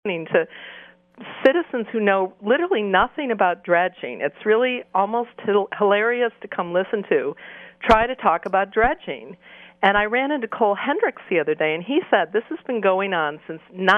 to citizens who know literally nothing about dredging. It's really almost hilarious to come listen to. Try to talk about dredging. And I ran into Cole Hendricks the other day, and he said this has been going on since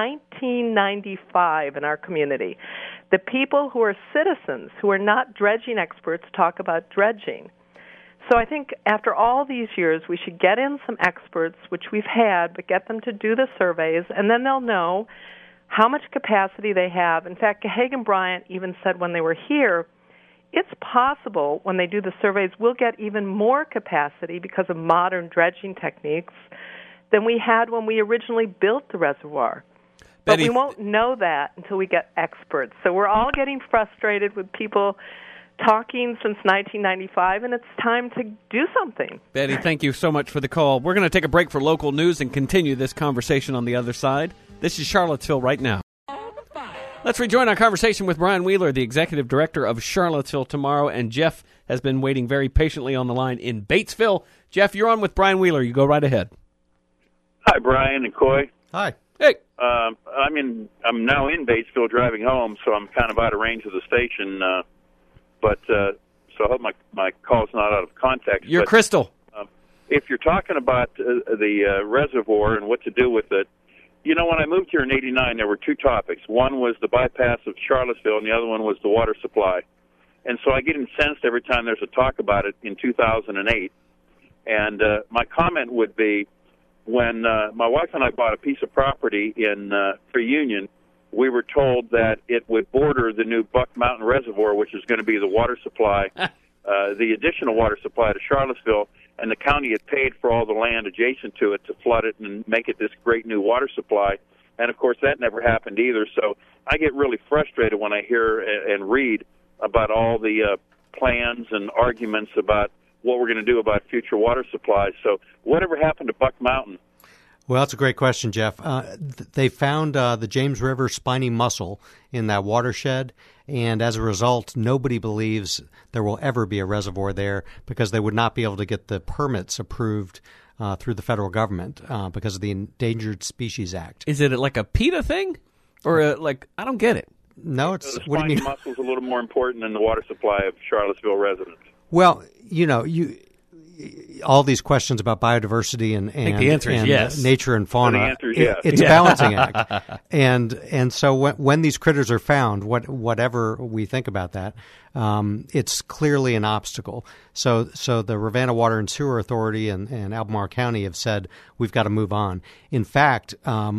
1995 in our community. The people who are citizens, who are not dredging experts, talk about dredging. So I think after all these years, we should get in some experts, which we've had, but get them to do the surveys, and then they'll know how much capacity they have. In fact, Gahagan Bryant even said when they were here, it's possible when they do the surveys we'll get even more capacity because of modern dredging techniques than we had when we originally built the reservoir. But we won't know that until we get experts. So we're all getting frustrated with people talking since 1995, and it's time to do something. Betty, thank you so much for the call. We're going to take a break for local news and continue this conversation on the other side. This is Charlottesville Right Now. Let's rejoin our conversation with Brian Wheeler, the Executive Director of Charlottesville Tomorrow, and Jeff has been waiting very patiently on the line in Batesville. Jeff, you're on with Brian Wheeler. You go right ahead. Hi, Brian and Coy. Hi. Hey. I'm now in Batesville driving home, so I'm kind of out of range of the station, so I hope my call's not out of context. You're crystal. If you're talking about the reservoir and what to do with it, you know, when I moved here in '89, there were two topics. One was the bypass of Charlottesville, and the other one was the water supply. And so I get incensed every time there's a talk about it in 2008. And my comment would be, when my wife and I bought a piece of property in Free Union, we were told that it would border the new Buck Mountain Reservoir, which is going to be the water supply, the additional water supply to Charlottesville, and the county had paid for all the land adjacent to it to flood it and make it this great new water supply. And, of course, that never happened either. So I get really frustrated when I hear and read about all the plans and arguments about what we're going to do about future water supplies. So whatever happened to Buck Mountain? Well, that's a great question, Jeff. They found the James River spiny mussel in that watershed, and as a result, nobody believes there will ever be a reservoir there because they would not be able to get the permits approved through the federal government because of the Endangered Species Act. Is it like a PETA thing? Or I don't get it. No, it's... The what do you mean? Mussel's a little more important than the water supply of Charlottesville residents. Well, all these questions about biodiversity and the answer is yes. Nature and fauna. The answer is yes. It's a balancing act, and so when these critters are found, whatever we think about that, it's clearly an obstacle. So the Ravenna Water and Sewer Authority and Albemarle County have said we've got to move on. In fact,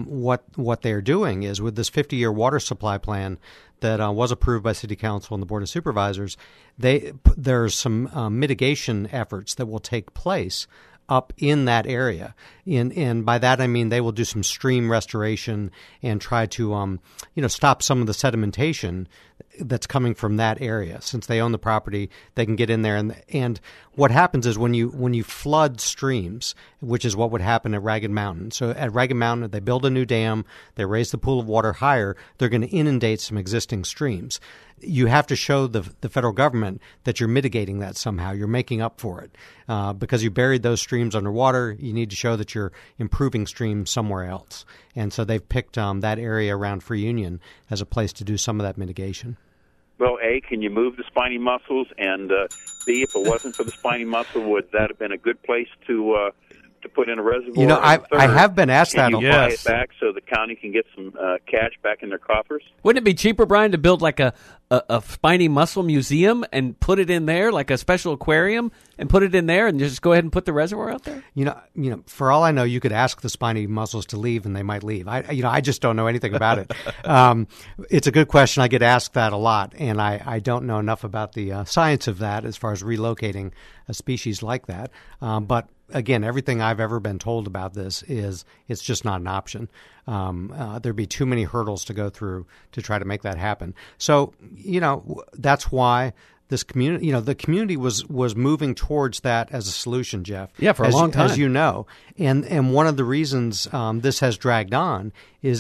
what they're doing is with this 50-year water supply plan that was approved by City Council and the Board of Supervisors, there's some mitigation efforts that will take place up in that area. And by that I mean they will do some stream restoration and try to stop some of the sedimentation that's coming from that area. Since they own the property, they can get in there. And what happens is when you flood streams, which is what would happen at Ragged Mountain. So at Ragged Mountain, they build a new dam, they raise the pool of water higher, they're going to inundate some existing streams. You have to show the federal government that you're mitigating that somehow. You're making up for it. Because you buried those streams underwater, you need to show that you're improving streams somewhere else. And so they've picked that area around Free Union as a place to do some of that mitigation. Well, A, can you move the spiny mussels? And B, if it wasn't for the spiny mussel, would that have been a good place to put in a reservoir? I have been asked that. Can you buy it back so the county can get some cash back in their coffers? Wouldn't it be cheaper, Brian, to build like a spiny mussel museum and put it in there, like a special aquarium, and put it in there and just go ahead and put the reservoir out there? For all I know, you could ask the spiny mussels to leave and they might leave. I just don't know anything about it. It's a good question. I get asked that a lot, and I don't know enough about the science of that as far as relocating a species like that. But again, everything I've ever been told about this is it's just not an option. There'd be too many hurdles to go through to try to make that happen. So, that's why this community, the community was moving towards that as a solution, Jeff. Yeah, for a long time. As you know. And one of the reasons this has dragged on is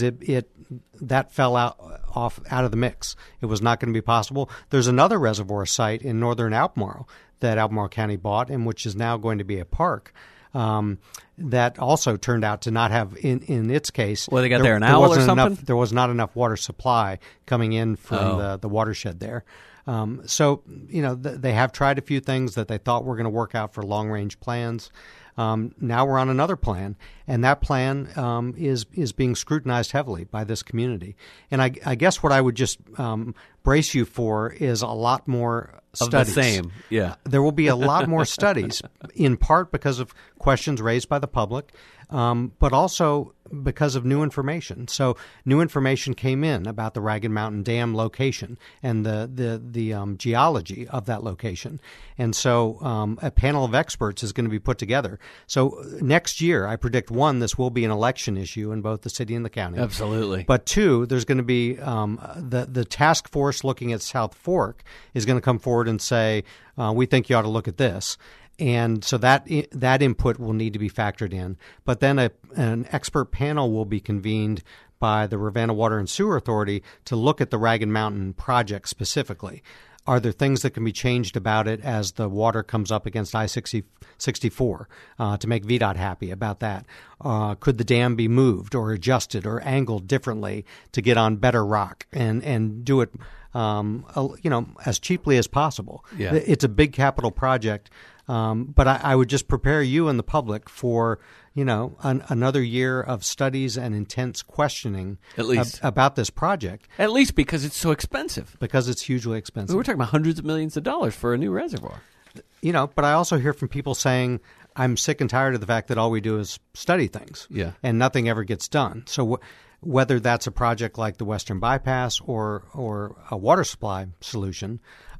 that fell out of the mix. It was not going to be possible. There's another reservoir site in northern Albemarle that Albemarle County bought and which is now going to be a park. that also turned out to not have, in its case, well, they got there an owl or something? There was not enough water supply coming in from the watershed there. So, they have tried a few things that they thought were going to work out for long-range plans. Now we're on another plan, and that plan is being scrutinized heavily by this community. And I guess what I would just brace you for is a lot more studies. Of the same, yeah. There will be a lot more studies, in part because of questions raised by the public, but also because of new information. So new information came in about the Ragged Mountain Dam location and the geology of that location. And so a panel of experts is going to be put together. So next year, I predict, one, this will be an election issue in both the city and the county. Absolutely. But two, there's going to be the task force looking at South Fork is going to come forward and say, we think you ought to look at this. And so that input will need to be factored in. But then an expert panel will be convened by the Ravenna Water and Sewer Authority to look at the Ragged Mountain project specifically. Are there things that can be changed about it as the water comes up against I-64 to make VDOT happy about that? Could the dam be moved or adjusted or angled differently to get on better rock and do it as cheaply as possible? Yeah. It's a big capital project. But I would just prepare you and the public for, another year of studies and intense questioning at least about this project. At least because it's so expensive. Because it's hugely expensive. We're talking about hundreds of millions of dollars for a new reservoir. But I also hear from people saying, I'm sick and tired of the fact that all we do is study things. Yeah. And nothing ever gets done. So whether that's a project like the Western Bypass or a water supply solution,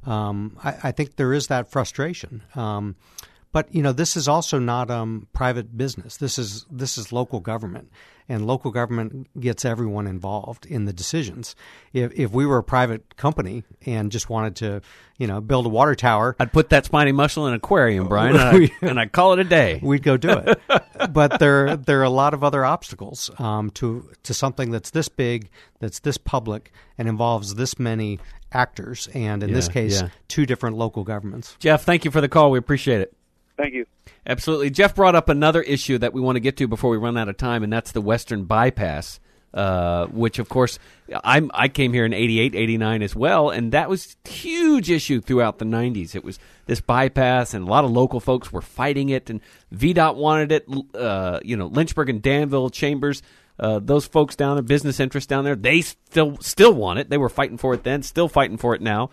I think there is that frustration. But this is also not private business. This is local government, and local government gets everyone involved in the decisions. If we were a private company and just wanted to, build a water tower, I'd put that spiny mussel in an aquarium, Brian, and I'd call it a day. We'd go do it. But there are a lot of other obstacles to something that's this big, that's this public, and involves this many actors, and in this case, two different local governments. Jeff, thank you for the call. We appreciate it. Thank you. Absolutely. Jeff brought up another issue that we want to get to before we run out of time, and that's the Western Bypass, which, of course, I came here in 88, 89 as well, and that was a huge issue throughout the 90s. It was this bypass, and a lot of local folks were fighting it, and VDOT wanted it. Lynchburg and Danville Chambers, those folks down there, business interests down there, they still want it. They were fighting for it then, still fighting for it now.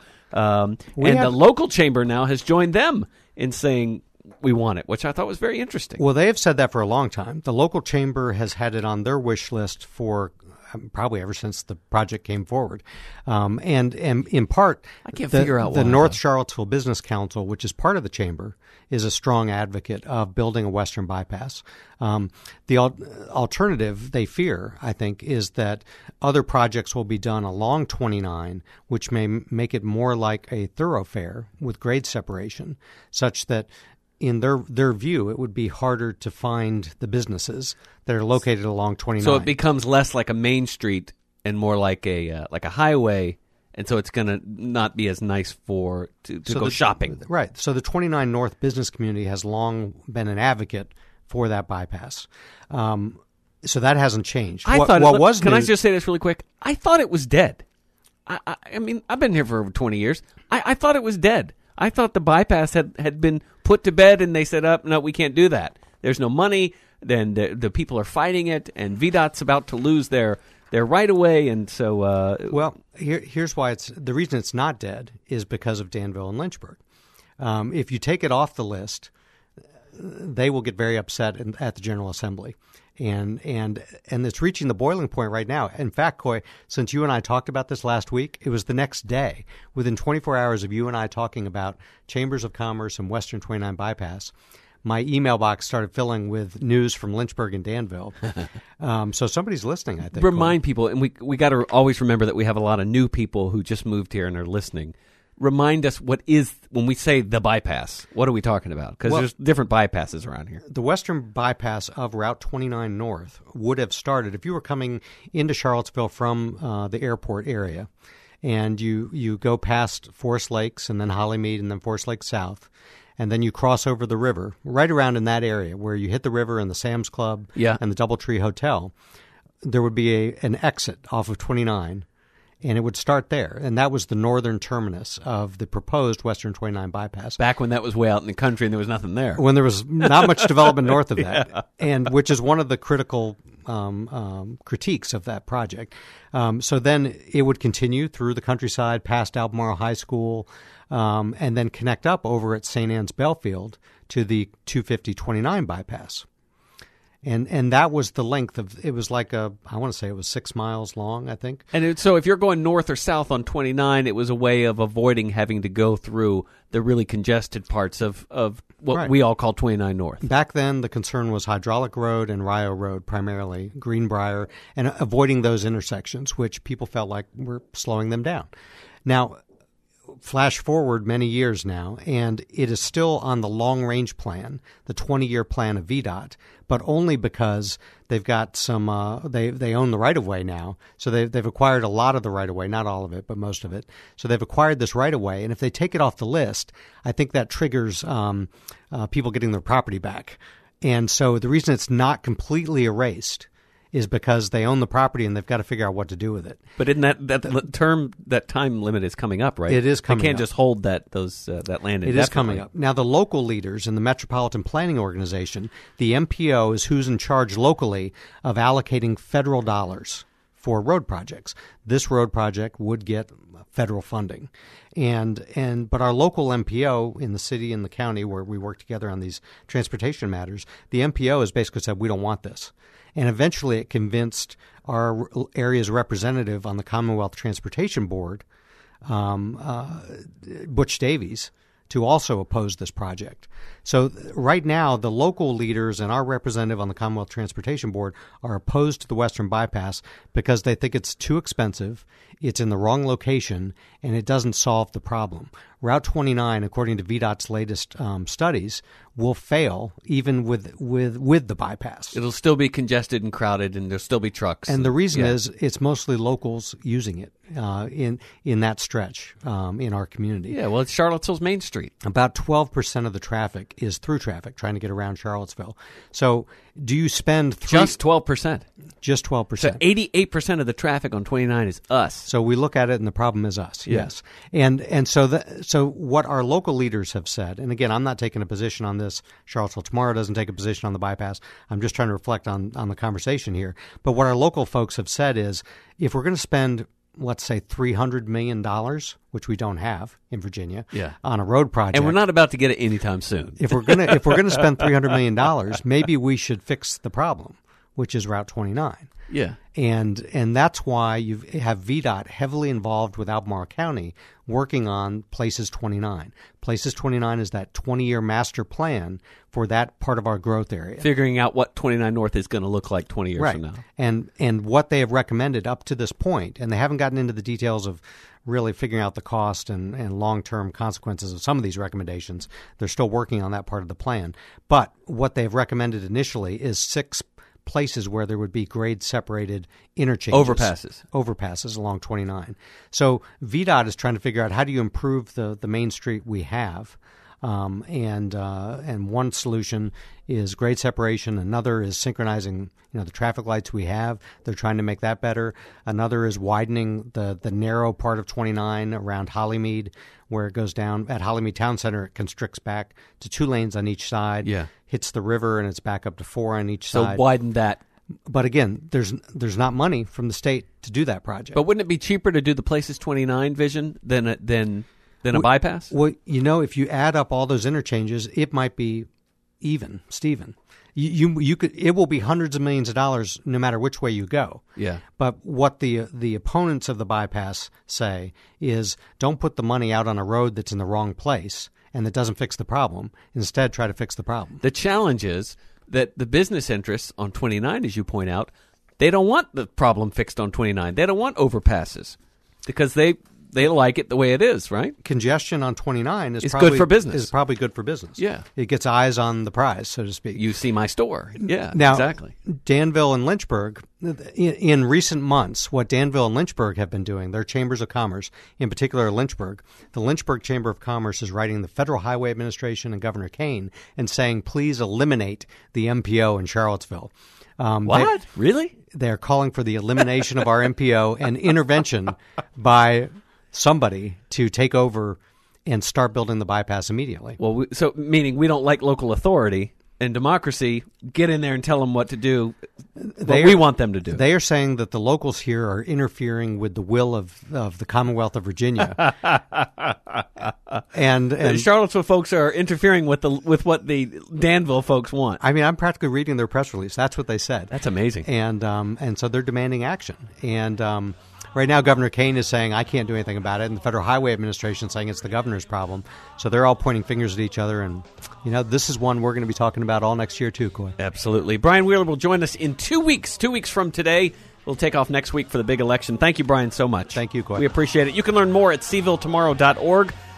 The local chamber now has joined them in saying we want it, which I thought was very interesting. Well, they have said that for a long time. The local chamber has had it on their wish list for probably ever since the project came forward. And in part, I can't figure out why. The North Charlottesville Business Council, which is part of the chamber, is a strong advocate of building a Western Bypass. The alternative, they fear, I think, is that other projects will be done along 29, which may make it more like a thoroughfare with grade separation, such that in their view, it would be harder to find the businesses that are located along 29. So it becomes less like a main street and more like a highway, and so it's going to not be as nice to go shopping. Right. So the 29 North business community has long been an advocate for that bypass. So that hasn't changed. Can I just say this really quick? I thought it was dead. I mean, I've been here for over 20 years. I thought it was dead. I thought the bypass had been put to bed, and they said, no, we can't do that. There's no money. Then the people are fighting it, and VDOT's about to lose their right of way, and so... here's why the reason it's not dead is because of Danville and Lynchburg. If you take it off the list, they will get very upset at the General Assembly. And it's reaching the boiling point right now. In fact, Coy, since you and I talked about this last week, it was the next day, within 24 hours of you and I talking about Chambers of Commerce and Western 29 Bypass, my email box started filling with news from Lynchburg and Danville. So somebody's listening, I think. Remind people, and we got to always remember that we have a lot of new people who just moved here and are listening. Remind us what is, when we say the bypass, what are we talking about? Because there's different bypasses around here. The Western Bypass of Route 29 North would have started, if you were coming into Charlottesville from the airport area, and you go past Forest Lakes and then Hollymead and then Forest Lakes South, and then you cross over the river, right around in that area where you hit the river and the Sam's Club and the Doubletree Hotel, there would be an exit off of 29, and it would start there. And that was the northern terminus of the proposed Western 29 bypass. Back when that was way out in the country and there was nothing there. When there was not much development north of that, and which is one of the critical critiques of that project. So then it would continue through the countryside, past Albemarle High School, and then connect up over at St. Anne's Belfield to the 250-29 bypass. And that was the length of, it was like I want to say it was 6 miles long, I think. And so if you're going north or south on 29, it was a way of avoiding having to go through the really congested parts of what we all call 29 North. Back then, the concern was Hydraulic Road and Rio Road primarily, Greenbrier, and avoiding those intersections, which people felt like were slowing them down. Now, flash forward many years now, and it is still on the long-range plan, the 20-year plan of VDOT, but only because they've got some they own the right-of-way now, so they've acquired a lot of the right-of-way, not all of it, but most of it. So they've acquired this right-of-way, and if they take it off the list, I think that triggers people getting their property back. And so the reason it's not completely erased is because they own the property and they've got to figure out what to do with it. But isn't that time limit is coming up, right? It is coming up. They can't just hold that land indefinitely. It is coming up. Now, the local leaders in the Metropolitan Planning Organization, the MPO is who's in charge locally of allocating federal dollars for road projects. This road project would get federal funding. But our local MPO in the city and the county where we work together on these transportation matters, the MPO has basically said, we don't want this. And eventually it convinced our area's representative on the Commonwealth Transportation Board, Butch Davies, to also oppose this project. So right now, the local leaders and our representative on the Commonwealth Transportation Board are opposed to the Western Bypass because they think it's too expensive, it's in the wrong location, and it doesn't solve the problem. Route 29, according to VDOT's latest studies, will fail even with the bypass. It'll still be congested and crowded, and there'll still be trucks. And the reason is it's mostly locals using it in that stretch in our community. Yeah, well, it's Charlottesville's Main Street. About 12% of the traffic is through traffic trying to get around Charlottesville. So do you spend just 12%? Just 12%. So 88% of the traffic on 29 is us. So we look at it, and the problem is us. Yeah. Yes, and so what our local leaders have said, and again, I'm not taking a position on this. Charlottesville Tomorrow doesn't take a position on the bypass. I'm just trying to reflect on the conversation here. But what our local folks have said is, if we're going to spend, let's say, $300 million, which we don't have in Virginia, on a road project, and we're not about to get it anytime soon. If we're gonna spend $300 million, maybe we should fix the problem, which is Route 29. Yeah. And that's why you have VDOT heavily involved with Albemarle County working on Places 29. Places 29 is that 20-year master plan for that part of our growth area. Figuring out what 29 North is going to look like 20 years from now. And what they have recommended up to this point, and they haven't gotten into the details of really figuring out the cost and long-term consequences of some of these recommendations. They're still working on that part of the plan. But what they've recommended initially is 6 places where there would be grade-separated interchanges. Overpasses along 29. So VDOT is trying to figure out how do you improve the main street we have. And one solution is grade separation. Another is synchronizing, the traffic lights we have. They're trying to make that better. Another is widening the narrow part of 29 around Hollymead, where it goes down at Hollymead Town Center. It constricts back to 2 lanes on each side. Yeah. Hits the river, and it's back up to 4 on each side. So widen that. But again, there's not money from the state to do that project. But wouldn't it be cheaper to do the Places 29 vision than a bypass? Well, if you add up all those interchanges, it might be Steven. You could. It will be hundreds of millions of dollars no matter which way you go. Yeah. But what the opponents of the bypass say is, don't put the money out on a road that's in the wrong place and that doesn't fix the problem. Instead, try to fix the problem. The challenge is that the business interests on 29, as you point out, they don't want the problem fixed on 29. They don't want overpasses because they They like it the way it is, right? Congestion on 29 is It's probably good for business. Is probably good for business. Yeah. It gets eyes on the prize, so to speak. You see my store. Yeah, Now, exactly. Danville and Lynchburg, in recent months, what Danville and Lynchburg have been doing, their chambers of commerce, in particular Lynchburg, the Lynchburg Chamber of Commerce is writing the Federal Highway Administration and Governor Kane and saying, please eliminate the MPO in Charlottesville. What? Really? They're calling for the elimination of our MPO and intervention by somebody to take over and start building the bypass immediately. Well, so meaning we don't like local authority and democracy. Get in there and tell them what to do. What we want them to do. They are saying that the locals here are interfering with the will of the Commonwealth of Virginia, and the Charlottesville folks are interfering with what the Danville folks want. I mean, I'm practically reading their press release. That's what they said. That's amazing. And so they're demanding action. And right now, Governor Kane is saying, I can't do anything about it. And the Federal Highway Administration is saying it's the governor's problem. So they're all pointing fingers at each other. And, this is one we're going to be talking about all next year, too, Coy. Absolutely. Brian Wheeler will join us in 2 weeks. 2 weeks from today. We'll take off next week for the big election. Thank you, Brian, so much. Thank you, Coy. We appreciate it. You can learn more at cvilletomorrow.org.